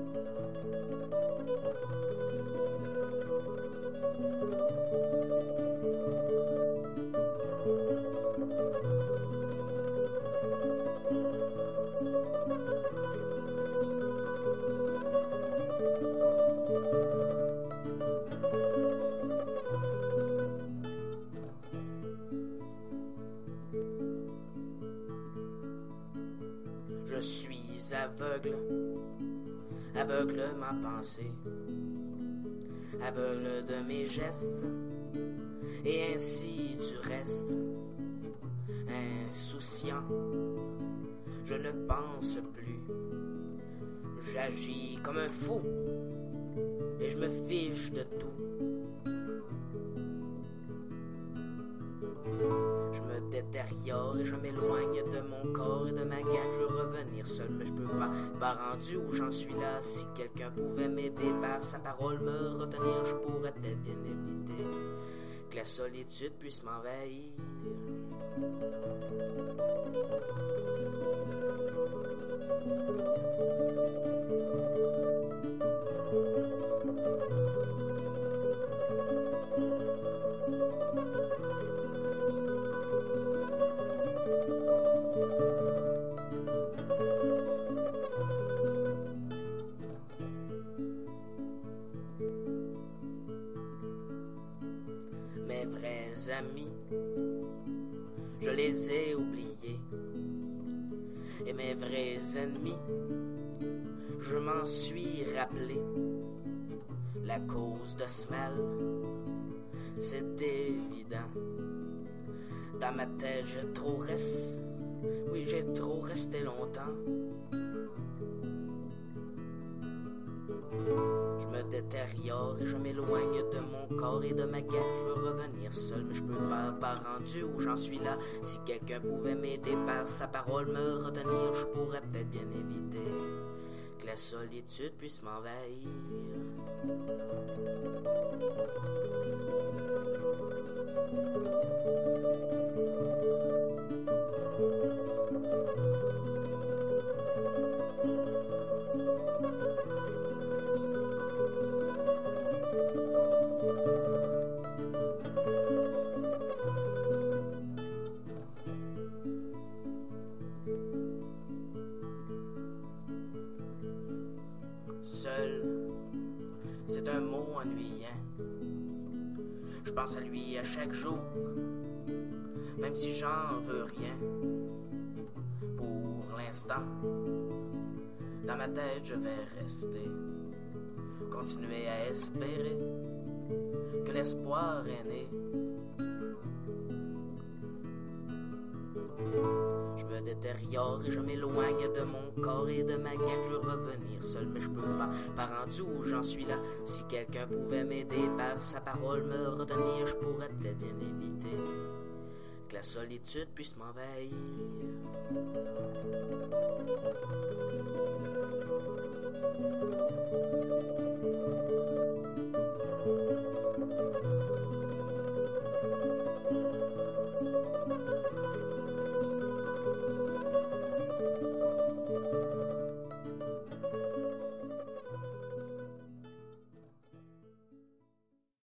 Je suis aveugle, aveugle ma pensée, aveugle de mes gestes, et ainsi du reste. Insouciant, je ne pense plus, j'agis comme un fou, et je me fiche de tout. Je me détériore et je m'éloigne de mon corps et de ma gang. Je veux revenir seul, mais je peux pas rendu où j'en suis là. Si quelqu'un pouvait m'aider par sa parole, me retenir, je pourrais peut-être bien éviter que la solitude puisse m'envahir. Mes vrais amis, je les ai oubliés. Et mes vrais ennemis, je m'en suis rappelé. La cause de ce mal, c'est évident. Dans ma tête, j'ai trop resté. Oui, j'ai trop resté longtemps. Je me détériore et je m'éloigne de mon corps et de ma gang. Je veux revenir seul, mais je peux pas rendu où j'en suis là. Si quelqu'un pouvait m'aider par sa parole, me retenir, je pourrais peut-être bien éviter que la solitude puisse m'envahir. Seul, c'est un mot ennuyant. Je pense à lui à chaque jour, même si j'en veux rien. Pour l'instant, dans ma tête, je vais rester, continuer à espérer que l'espoir est né. Je me détériore et je m'éloigne de mon corps et de ma gang. Je veux revenir seul, mais je peux pas rendu où j'en suis là. Si quelqu'un pouvait m'aider par sa parole, me retenir, je pourrais peut-être bien éviter que la solitude puisse m'envahir.